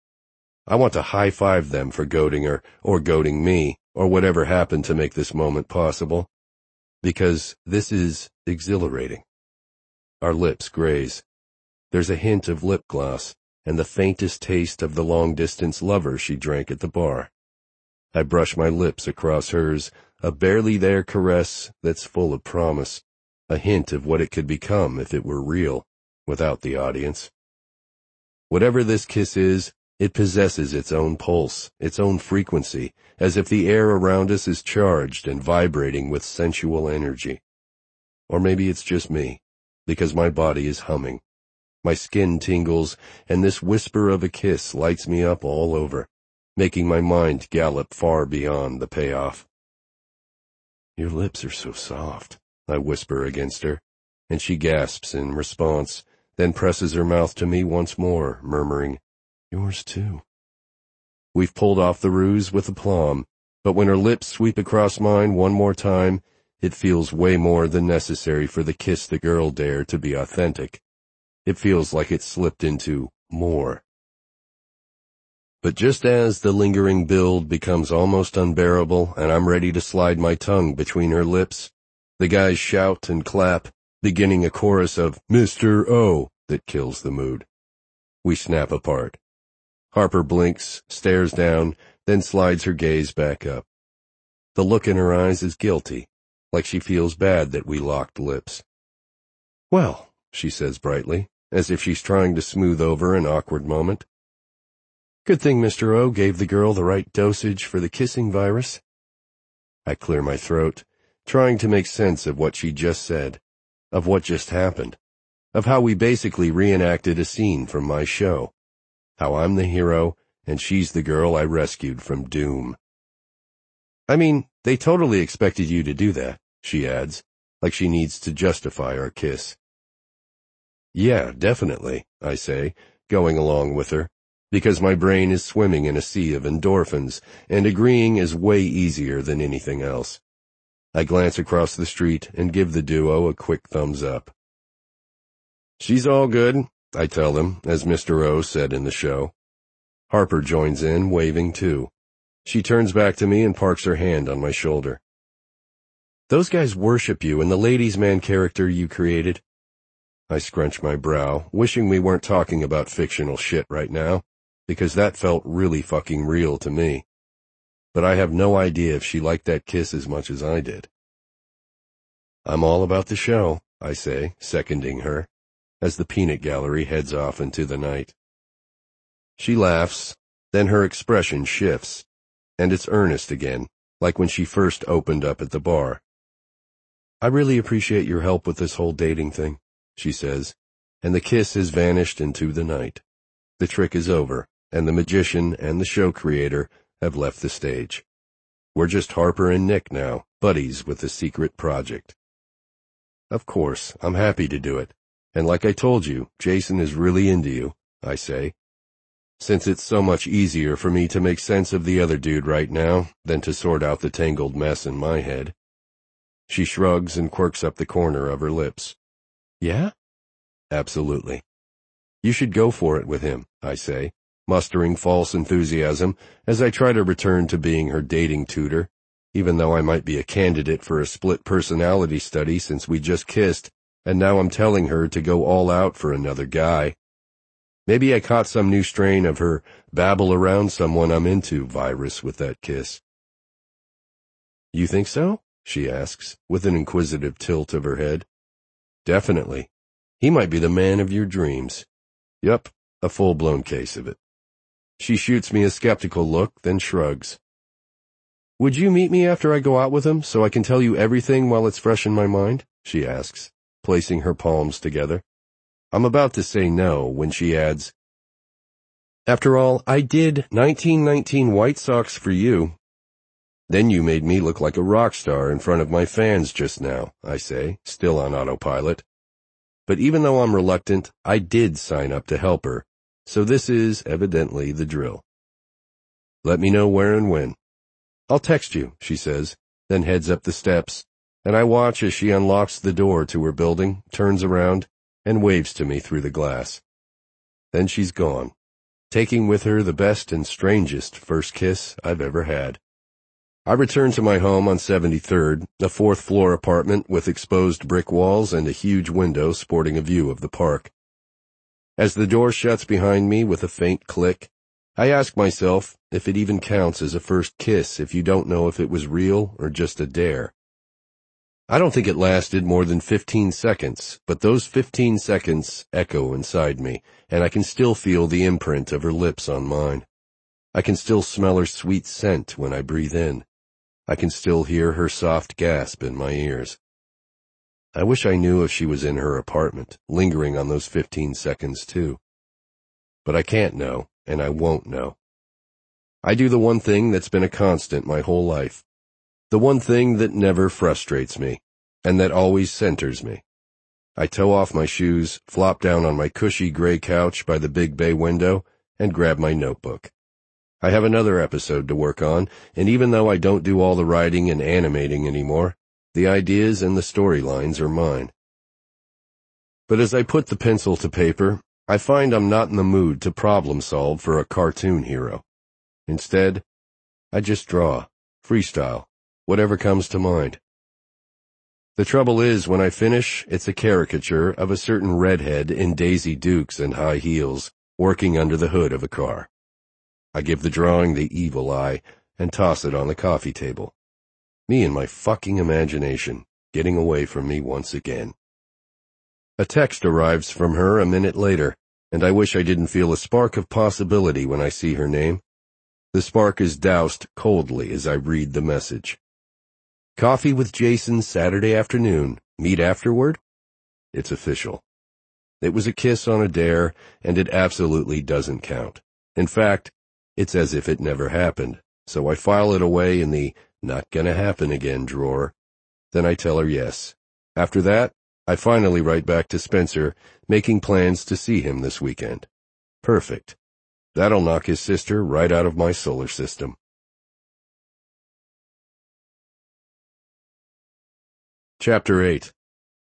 [SPEAKER 1] I want to high-five them for goading her, or goading me, or whatever happened to make this moment possible. Because this is exhilarating. Our lips graze. There's a hint of lip gloss, and the faintest taste of the long-distance lover she drank at the bar. I brush my lips across hers, a barely-there caress that's full of promise, a hint of what it could become if it were real, without the audience. Whatever this kiss is, it possesses its own pulse, its own frequency, as if the air around us is charged and vibrating with sensual energy. Or maybe it's just me, because my body is humming. My skin tingles, and this whisper of a kiss lights me up all over, making my mind gallop far beyond the payoff. "Your lips are so soft," I whisper against her, and she gasps in response, then presses her mouth to me once more, murmuring, "Yours too." We've pulled off the ruse with aplomb, but when her lips sweep across mine one more time, it feels way more than necessary for the kiss the girl dare to be authentic. It feels like it slipped into more. But just as the lingering build becomes almost unbearable and I'm ready to slide my tongue between her lips, the guys shout and clap, beginning a chorus of "Mr. O" that kills the mood. We snap apart. Harper blinks, stares down, then slides her gaze back up. The look in her eyes is guilty, like she feels bad that we locked lips. "Well," she says brightly, as if she's trying to smooth over an awkward moment. "Good thing Mr. O gave the girl the right dosage for the kissing virus." I clear my throat, trying to make sense of what she just said, of what just happened, of how we basically reenacted a scene from my show, how I'm the hero and she's the girl I rescued from doom. "I mean, they totally expected you to do that," she adds, like she needs to justify our kiss. "Yeah, definitely," I say, going along with her, because my brain is swimming in a sea of endorphins, and agreeing is way easier than anything else. I glance across the street and give the duo a quick thumbs up. "She's all good," I tell them, as Mr. O said in the show. Harper joins in, waving too. She turns back to me and parks her hand on my shoulder. "Those guys worship you and the ladies' man character you created." I scrunch my brow, wishing we weren't talking about fictional shit right now, because that felt really fucking real to me. But I have no idea if she liked that kiss as much as I did. "I'm all about the show," I say, seconding her, as the peanut gallery heads off into the night. She laughs, then her expression shifts, and it's earnest again, like when she first opened up at the bar. "I really appreciate your help with this whole dating thing," she says, and the kiss has vanished into the night. The trick is over, and the magician and the show creator have left the stage. We're just Harper and Nick now, buddies with the secret project. "Of course, I'm happy to do it, and like I told you, Jason is really into you," I say, since it's so much easier for me to make sense of the other dude right now than to sort out the tangled mess in my head. She shrugs and quirks up the corner of her lips. "Yeah?" "Absolutely. You should go for it with him," I say, mustering false enthusiasm as I try to return to being her dating tutor, even though I might be a candidate for a split personality study since we just kissed, and now I'm telling her to go all out for another guy. Maybe I caught some new strain of her babble around someone I'm into virus with that kiss. "You think so?" she asks, with an inquisitive tilt of her head. "Definitely. He might be the man of your dreams." "Yup, a full-blown case of it." She shoots me a skeptical look, then shrugs. "Would you meet me after I go out with him so I can tell you everything while it's fresh in my mind?" she asks, placing her palms together. I'm about to say no when she adds, "After all, I did 1919 White Sox for you." "Then you made me look like a rock star in front of my fans just now," I say, still on autopilot. But even though I'm reluctant, I did sign up to help her, so this is evidently the drill. "Let me know where and when." "I'll text you," she says, then heads up the steps, and I watch as she unlocks the door to her building, turns around, and waves to me through the glass. Then she's gone, taking with her the best and strangest first kiss I've ever had. I return to my home on 73rd, a fourth-floor apartment with exposed brick walls and a huge window sporting a view of the park. As the door shuts behind me with a faint click, I ask myself if it even counts as a first kiss if you don't know if it was real or just a dare. I don't think it lasted more than 15 seconds, but those 15 seconds echo inside me, and I can still feel the imprint of her lips on mine. I can still smell her sweet scent when I breathe in. I can still hear her soft gasp in my ears. I wish I knew if she was in her apartment, lingering on those 15 seconds too. But I can't know, and I won't know. I do the one thing that's been a constant my whole life. The one thing that never frustrates me, and that always centers me. I toe off my shoes, flop down on my cushy gray couch by the big bay window, and grab my notebook. I have another episode to work on, and even though I don't do all the writing and animating anymore, the ideas and the storylines are mine. But as I put the pencil to paper, I find I'm not in the mood to problem solve for a cartoon hero. Instead, I just draw, freestyle, whatever comes to mind. The trouble is, when I finish, it's a caricature of a certain redhead in Daisy Dukes and high heels, working under the hood of a car. I give the drawing the evil eye and toss it on the coffee table. Me and my fucking imagination, getting away from me once again. A text arrives from her a minute later, and I wish I didn't feel a spark of possibility when I see her name. The spark is doused coldly as I read the message. Coffee with Jason Saturday afternoon. Meet afterward? It's official. It was a kiss on a dare, and it absolutely doesn't count. In fact, it's as if it never happened, so I file it away in the not gonna happen again drawer. Then I tell her yes. After that, I finally write back to Spencer, making plans to see him this weekend. Perfect. That'll knock his sister right out of my solar system. Chapter 8.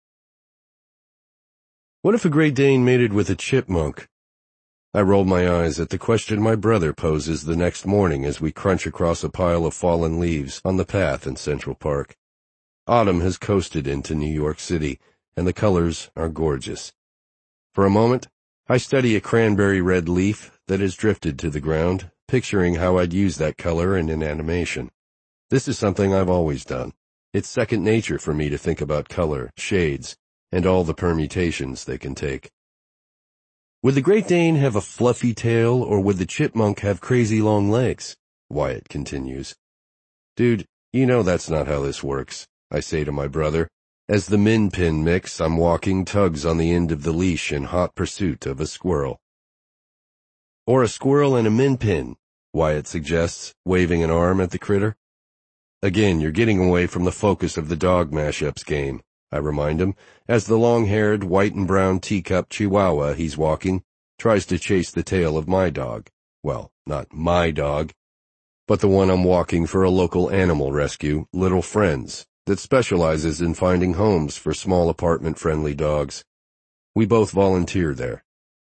[SPEAKER 1] What if a Great Dane mated with a chipmunk? I roll my eyes at the question my brother poses the next morning as we crunch across a pile of fallen leaves on the path in Central Park. Autumn has coasted into New York City, and the colors are gorgeous. For a moment, I study a cranberry red leaf that has drifted to the ground, picturing how I'd use that color in an animation. This is something I've always done. It's second nature for me to think about color, shades, and all the permutations they can take. Would the Great Dane have a fluffy tail, or would the chipmunk have crazy long legs? Wyatt continues. Dude, you know that's not how this works, I say to my brother, as the min pin mix I'm walking tugs on the end of the leash in hot pursuit of a squirrel. Or a squirrel and a min pin, Wyatt suggests, waving an arm at the critter. Again, you're getting away from the focus of the dog mashups game, I remind him, as the long-haired, white and brown teacup chihuahua he's walking tries to chase the tail of my dog. Well, not my dog, but the one I'm walking for a local animal rescue, Little Friends, that specializes in finding homes for small apartment-friendly dogs. We both volunteer there.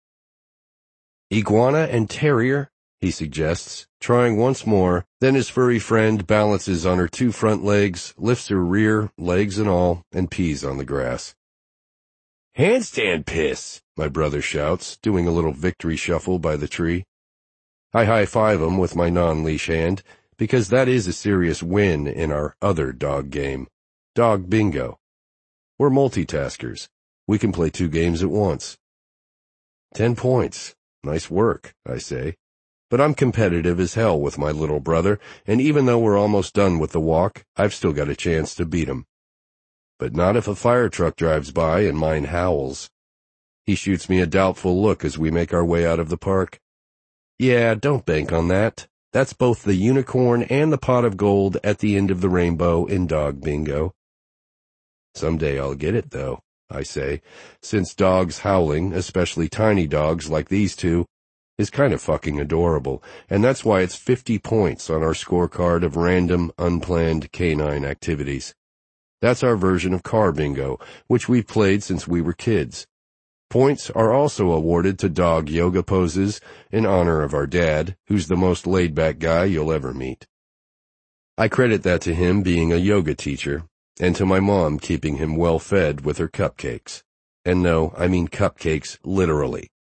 [SPEAKER 1] Iguana and terrier, he suggests, trying once more, then his furry friend balances on her two front legs, lifts her rear, legs and all, and pees on the grass. Handstand piss, my brother shouts, doing a little victory shuffle by the tree. I high-five him with my non-leash hand, because that is a serious win in our other dog game, Dog Bingo. We're multitaskers. We can play 2 games at once. 10 points. Nice work, I say. But I'm competitive as hell with my little brother, and even though we're almost done with the walk, I've still got a chance to beat him. But not if a fire truck drives by and mine howls. He shoots me a doubtful look as we make our way out of the park. Yeah, don't bank on that. That's both the unicorn and the pot of gold at the end of the rainbow in Dog Bingo. Someday I'll get it, though, I say, since dogs howling, especially tiny dogs like these two, is kind of fucking adorable, and that's why it's 50 points on our scorecard of random, unplanned canine activities. That's our version of car bingo, which we've played since we were kids. Points are also awarded to dog yoga poses in honor of our dad, who's the most laid-back guy you'll ever meet. I credit that to him being a yoga teacher, and to my mom keeping him well fed with her cupcakes. And no, I mean cupcakes literally.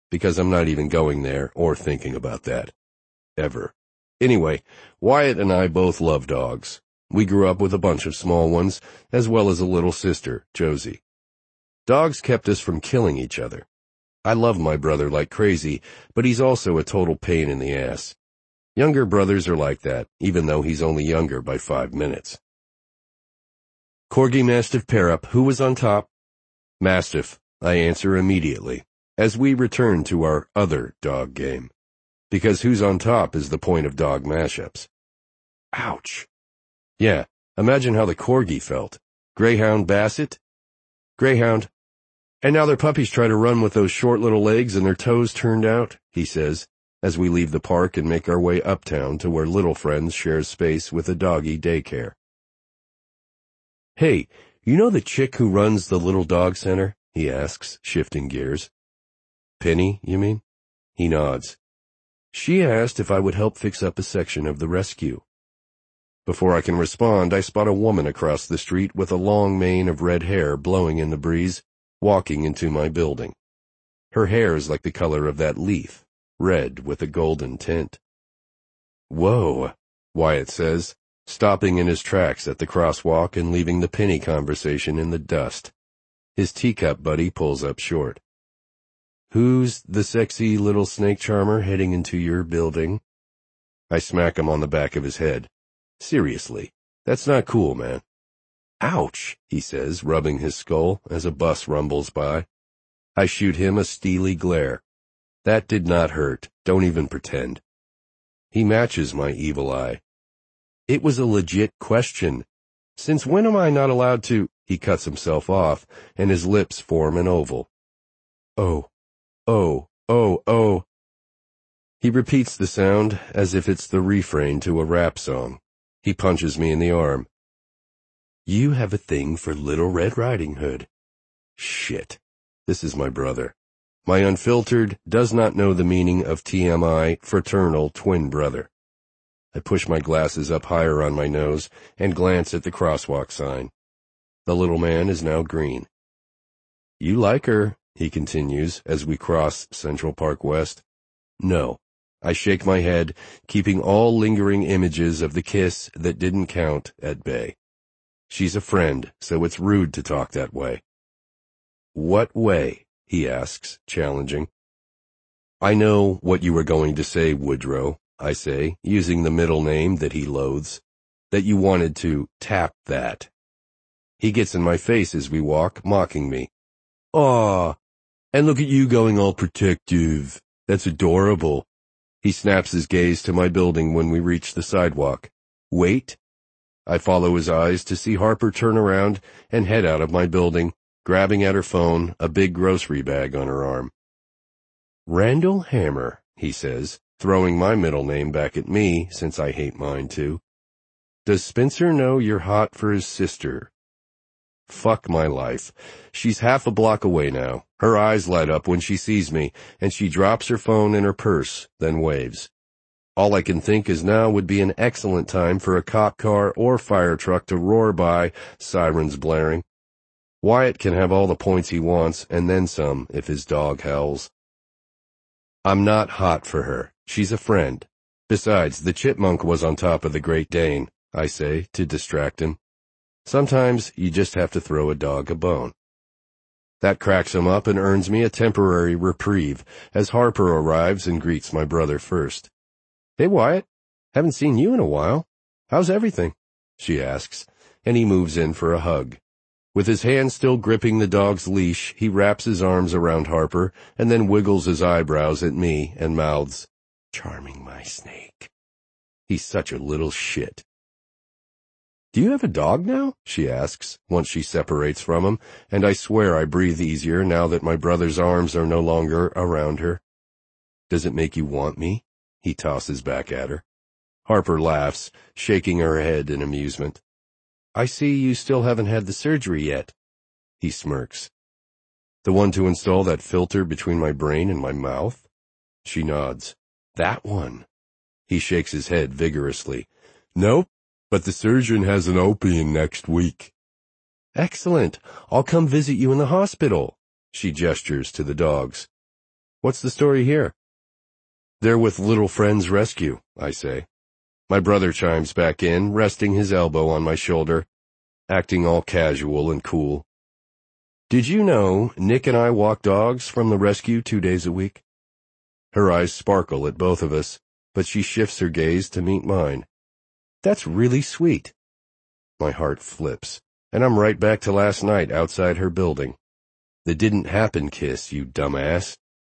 [SPEAKER 1] because I'm not even going there or thinking about that. Ever. Anyway, Wyatt and I both love dogs. We grew up with a bunch of small ones, as well as a little sister, Josie. Dogs kept us from killing each other. I love my brother like crazy, but he's also a total pain in the ass. Younger brothers are like that, even though he's only younger by 5 minutes. Corgi Mastiff pair-up, who was on top? Mastiff, I answer immediately, as we return to our other dog game. Because who's on top is the point of dog mashups. Ouch. Yeah, imagine how the Corgi felt. Greyhound Basset? Greyhound. And now their puppies try to run with those short little legs and their toes turned out, he says, as we leave the park and make our way uptown to where Little Friends shares space with a doggy daycare. Hey, you know the chick who runs the little dog center? He asks, shifting gears. Penny, you mean? He nods. She asked if I would help fix up a section of the rescue. Before I can respond, I spot a woman across the street with a long mane of red hair blowing in the breeze, walking into my building. Her hair is like the color of that leaf, red with a golden tint. Whoa, Wyatt says, stopping in his tracks at the crosswalk and leaving the Penny conversation in the dust. His teacup buddy pulls up short. Who's the sexy little snake charmer heading into your building? I smack him on the back of his head. Seriously, that's not cool, man. Ouch, he says, rubbing his skull as a bus rumbles by. I shoot him a steely glare. That did not hurt, don't even pretend. He matches my evil eye. It was a legit question. Since when am I not allowed to? He cuts himself off, and his lips form an oval. Oh. Oh, oh, oh. He repeats the sound as if it's the refrain to a rap song. He punches me in the arm. You have a thing for Little Red Riding Hood. Shit. This is my brother. My unfiltered, does not know the meaning of TMI, fraternal twin brother. I push my glasses up higher on my nose and glance at the crosswalk sign. The little man is now green. You like her, he continues as we cross Central Park West. No. I shake my head, keeping all lingering images of the kiss that didn't count at bay. She's a friend, so it's rude to talk that way. What way? He asks, challenging. I know what you were going to say, Woodrow, I say, using the middle name that he loathes, that you wanted to tap that. He gets in my face as we walk, mocking me. Aw, and look at you going all protective. That's adorable. He snaps his gaze to my building when we reach the sidewalk. Wait. I follow his eyes to see Harper turn around and head out of my building, grabbing at her phone, a big grocery bag on her arm. Randall Hammer, he says, throwing my middle name back at me since I hate mine too. Does Spencer know you're hot for his sister? Fuck my life. She's half a block away now. Her eyes light up when she sees me, and she drops her phone in her purse, then waves. All I can think is now would be an excellent time for a cop car or fire truck to roar by, sirens blaring. Wyatt can have all the points he wants, and then some if his dog howls. I'm not hot for her. She's a friend. Besides, the chipmunk was on top of the Great Dane, I say, to distract him. Sometimes you just have to throw a dog a bone. That cracks him up and earns me a temporary reprieve as Harper arrives and greets my brother first. Hey, Wyatt. Haven't seen you in a while. How's everything? She asks, and he moves in for a hug. With his hand still gripping the dog's leash, he wraps his arms around Harper and then wiggles his eyebrows at me and mouths, "Charming, my snake." He's such a little shit. Do you have a dog now? She asks, once she separates from him, and I swear I breathe easier now that my brother's arms are no longer around her. Does it make you want me? He tosses back at her. Harper laughs, shaking her head in amusement. I see you still haven't had the surgery yet. He smirks. The one to install that filter between my brain and my mouth? She nods. That one. He shakes his head vigorously. Nope. But the surgeon has an opening next week. Excellent. I'll come visit you in the hospital. She gestures to the dogs. What's the story here? They're with Little Friends Rescue, I say. My brother chimes back in, resting his elbow on my shoulder, acting all casual and cool. Did you know Nick and I walk dogs from the rescue 2 days a week? Her eyes sparkle at both of us, but she shifts her gaze to meet mine. That's really sweet. My heart flips, and I'm right back to last night outside her building. The didn't happen kiss, you dumbass.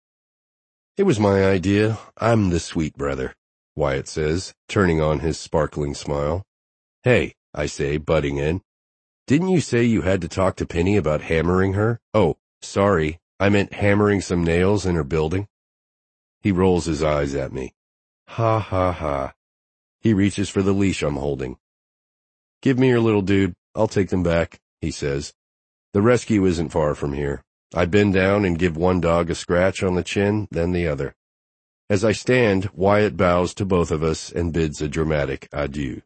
[SPEAKER 1] It was my idea. I'm the sweet brother, Wyatt says, turning on his sparkling smile. Hey, I say, butting in. Didn't you say you had to talk to Penny about hammering her? Oh, sorry, I meant hammering some nails in her building. He rolls his eyes at me. Ha ha ha. He reaches for the leash I'm holding. Give me your little dude, I'll take them back, he says. The rescue isn't far from here. I bend down and give one dog a scratch on the chin, then the other. As I stand, Wyatt bows to both of us and bids a dramatic adieu.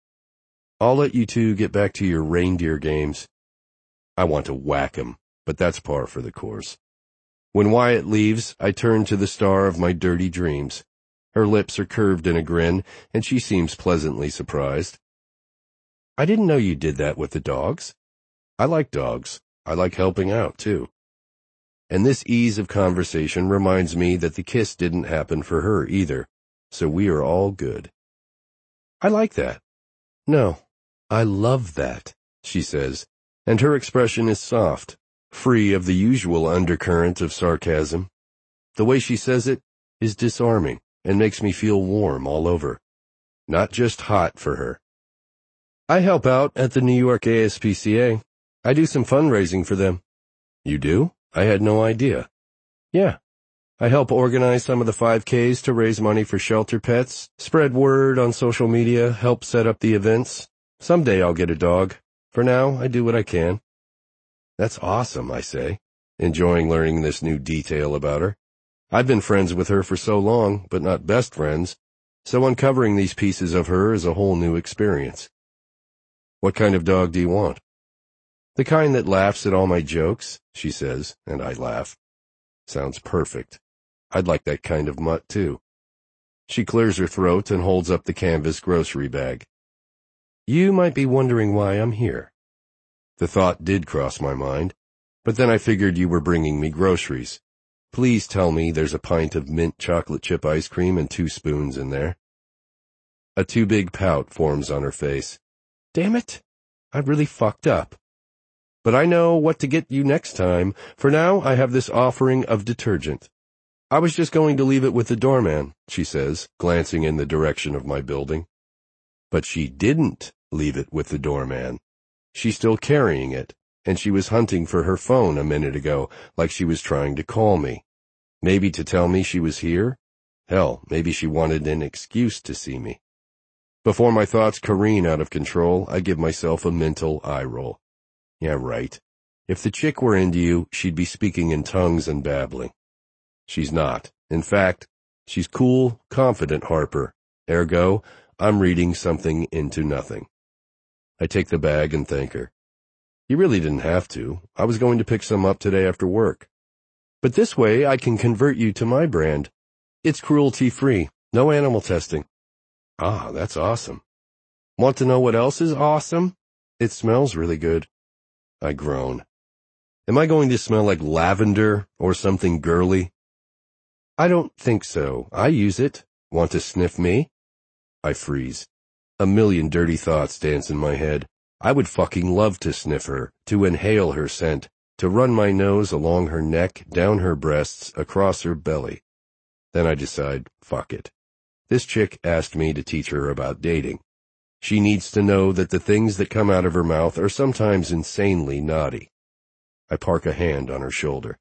[SPEAKER 1] I'll let you two get back to your reindeer games. I want to whack 'em, but that's par for the course. When Wyatt leaves, I turn to the star of my dirty dreams. Her lips are curved in a grin, and she seems pleasantly surprised. I didn't know you did that with the dogs. I like dogs. I like helping out, too. And this ease of conversation reminds me that the kiss didn't happen for her either, so we are all good. I like that. No, I love that, she says, and her expression is soft, free of the usual undercurrent of sarcasm. The way she says it is disarming and makes me feel warm all over. Not just hot for her. I help out at the New York ASPCA. I do some fundraising for them. You do? I had no idea. Yeah. I help organize some of the 5Ks to raise money for shelter pets, spread word on social media, help set up the events. Someday I'll get a dog. For now, I do what I can. That's awesome, I say, enjoying learning this new detail about her. I've been friends with her for so long, but not best friends, so uncovering these pieces of her is a whole new experience. What kind of dog do you want? The kind that laughs at all my jokes, she says, and I laugh. Sounds perfect. I'd like that kind of mutt, too. She clears her throat and holds up the canvas grocery bag. You might be wondering why I'm here. The thought did cross my mind, but then I figured you were bringing me groceries. Please tell me there's a pint of mint chocolate chip ice cream and 2 spoons in there. A too big pout forms on her face. Damn it, I really fucked up. But I know what to get you next time. For now, I have this offering of detergent. I was just going to leave it with the doorman, she says, glancing in the direction of my building. But she didn't leave it with the doorman. She's still carrying it, and she was hunting for her phone a minute ago, like she was trying to call me. Maybe to tell me she was here? Hell, maybe she wanted an excuse to see me. Before my thoughts careen out of control, I give myself a mental eye roll. Yeah, right. If the chick were into you, she'd be speaking in tongues and babbling. She's not. In fact, she's cool, confident Harper. Ergo, I'm reading something into nothing. I take the bag and thank her. You really didn't have to. I was going to pick some up today after work. But this way I can convert you to my brand. It's cruelty-free, no animal testing. Ah, that's awesome. Want to know what else is awesome? It smells really good. I groan. Am I going to smell like lavender or something girly? I don't think so. I use it. Want to sniff me? I freeze. A million dirty thoughts dance in my head. I would fucking love to sniff her, to inhale her scent, to run my nose along her neck, down her breasts, across her belly. Then I decide, fuck it. This chick asked me to teach her about dating. She needs to know that the things that come out of her mouth are sometimes insanely naughty. I park a hand on her shoulder.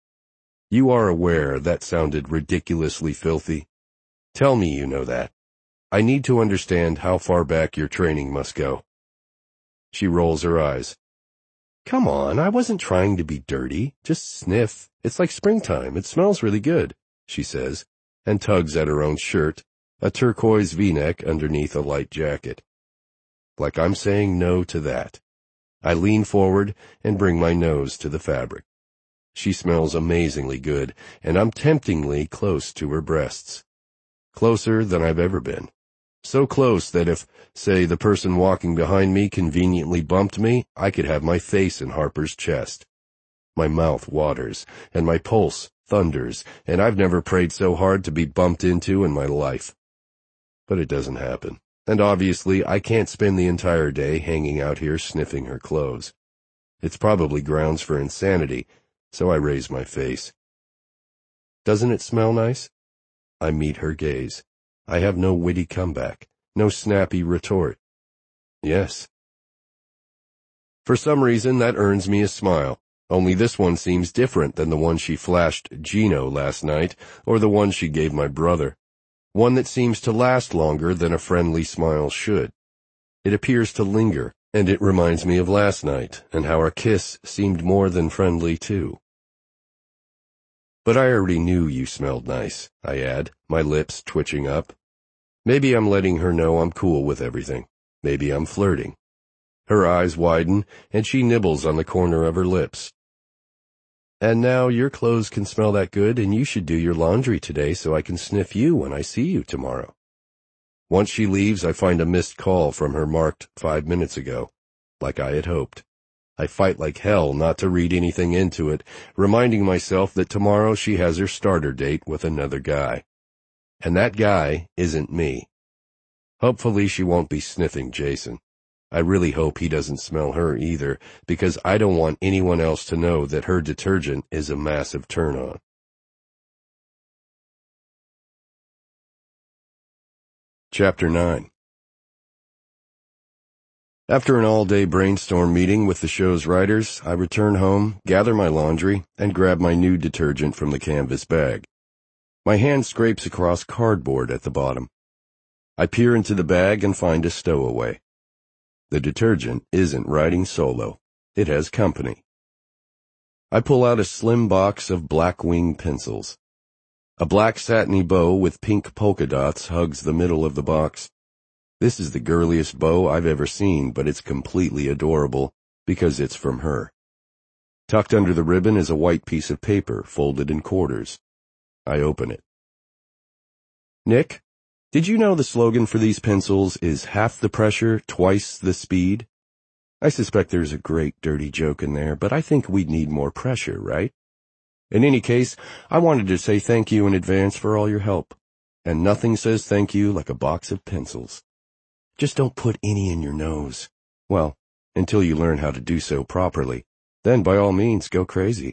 [SPEAKER 1] You are aware that sounded ridiculously filthy. Tell me you know that. I need to understand how far back your training must go. She rolls her eyes. Come on, I wasn't trying to be dirty. Just sniff. It's like springtime. It smells really good, she says, and tugs at her own shirt, a turquoise V-neck underneath a light jacket. Like I'm saying no to that. I lean forward and bring my nose to the fabric. She smells amazingly good, and I'm temptingly close to her breasts. Closer than I've ever been. So close that if, say, the person walking behind me conveniently bumped me, I could have my face in Harper's chest. My mouth waters, and my pulse thunders, and I've never prayed so hard to be bumped into in my life. But it doesn't happen, and obviously I can't spend the entire day hanging out here sniffing her clothes. It's probably grounds for insanity, so I raise my face. Doesn't it smell nice? I meet her gaze. I have no witty comeback, no snappy retort. Yes. For some reason, that earns me a smile, only this one seems different than the one she flashed Gino last night, or the one she gave my brother. One that seems to last longer than a friendly smile should. It appears to linger, and it reminds me of last night, and how our kiss seemed more than friendly, too. But I already knew you smelled nice, I add, my lips twitching up. Maybe I'm letting her know I'm cool with everything. Maybe I'm flirting. Her eyes widen, and she nibbles on the corner of her lips. And now your clothes can smell that good, and you should do your laundry today so I can sniff you when I see you tomorrow. Once she leaves, I find a missed call from her marked 5 minutes ago, like I had hoped. I fight like hell not to read anything into it, reminding myself that tomorrow she has her starter date with another guy. And that guy isn't me. Hopefully she won't be sniffing Jason. I really hope he doesn't smell her either, because I don't want anyone else to know that her detergent is a massive turn-on. Chapter 9. After an all-day brainstorm meeting with the show's writers, I return home, gather my laundry, and grab my new detergent from the canvas bag. My hand scrapes across cardboard at the bottom. I peer into the bag and find a stowaway. The detergent isn't riding solo. It has company. I pull out a slim box of Blackwing pencils. A black satiny bow with pink polka dots hugs the middle of the box. This is the girliest bow I've ever seen, but it's completely adorable because it's from her. Tucked under the ribbon is a white piece of paper folded in quarters. I open it. Nick, did you know the slogan for these pencils is half the pressure, twice the speed? I suspect there's a great dirty joke in there, but I think we'd need more pressure, right? In any case, I wanted to say thank you in advance for all your help. And nothing says thank you like a box of pencils. Just don't put any in your nose. Well, until you learn how to do so properly. Then by all means go crazy.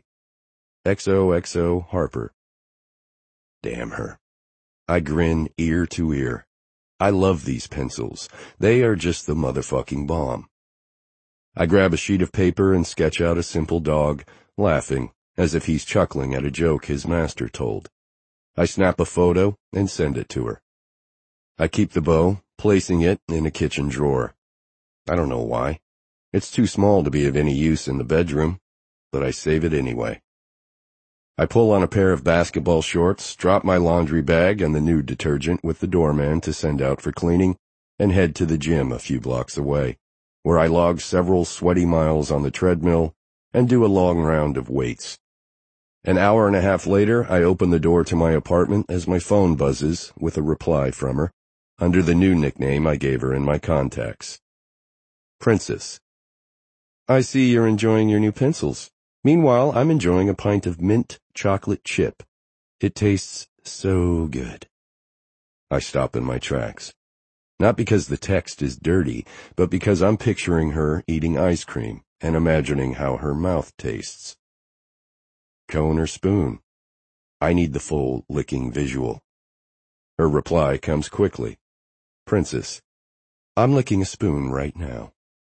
[SPEAKER 1] XOXO Harper. Damn her. I grin ear to ear. I love these pencils. They are just the motherfucking bomb. I grab a sheet of paper and sketch out a simple dog, laughing, as if he's chuckling at a joke his master told. I snap a photo and send it to her. I keep the bow, placing it in a kitchen drawer. I don't know why. It's too small to be of any use in the bedroom, but I save it anyway. I pull on a pair of basketball shorts, drop my laundry bag and the new detergent with the doorman to send out for cleaning, and head to the gym a few blocks away, where I log several sweaty miles on the treadmill and do a long round of weights. An hour and a half later, I open the door to my apartment as my phone buzzes with a reply from her, under the new nickname I gave her in my contacts. Princess. I see you're enjoying your new pencils. Meanwhile, I'm enjoying a pint of mint chocolate chip. It tastes so good. I stop in my tracks. Not because the text is dirty, but because I'm picturing her eating ice cream and imagining how her mouth tastes. Cone or spoon? I need the full licking visual. Her reply comes quickly. Princess, I'm licking a spoon right now.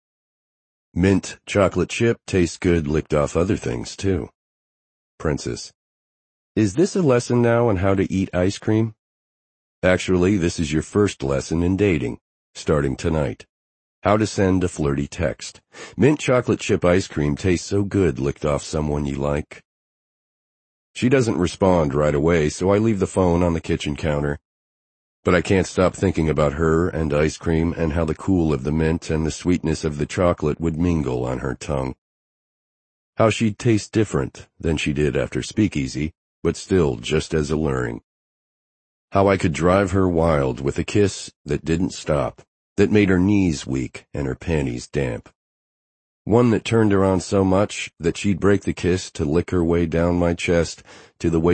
[SPEAKER 1] Mint chocolate chip tastes good licked off other things, too. Princess, is this a lesson now on how to eat ice cream? Actually, this is your first lesson in dating, starting tonight. How to send a flirty text. Mint chocolate chip ice cream tastes so good licked off someone you like. She doesn't respond right away, so I leave the phone on the kitchen counter. But I can't stop thinking about her and ice cream and how the cool of the mint and the sweetness of the chocolate would mingle on her tongue. How she'd taste different than she did after Speakeasy, but still just as alluring. How I could drive her wild with a kiss that didn't stop, that made her knees weak and her panties damp. One that turned her on so much that she'd break the kiss to lick her way down my chest to the way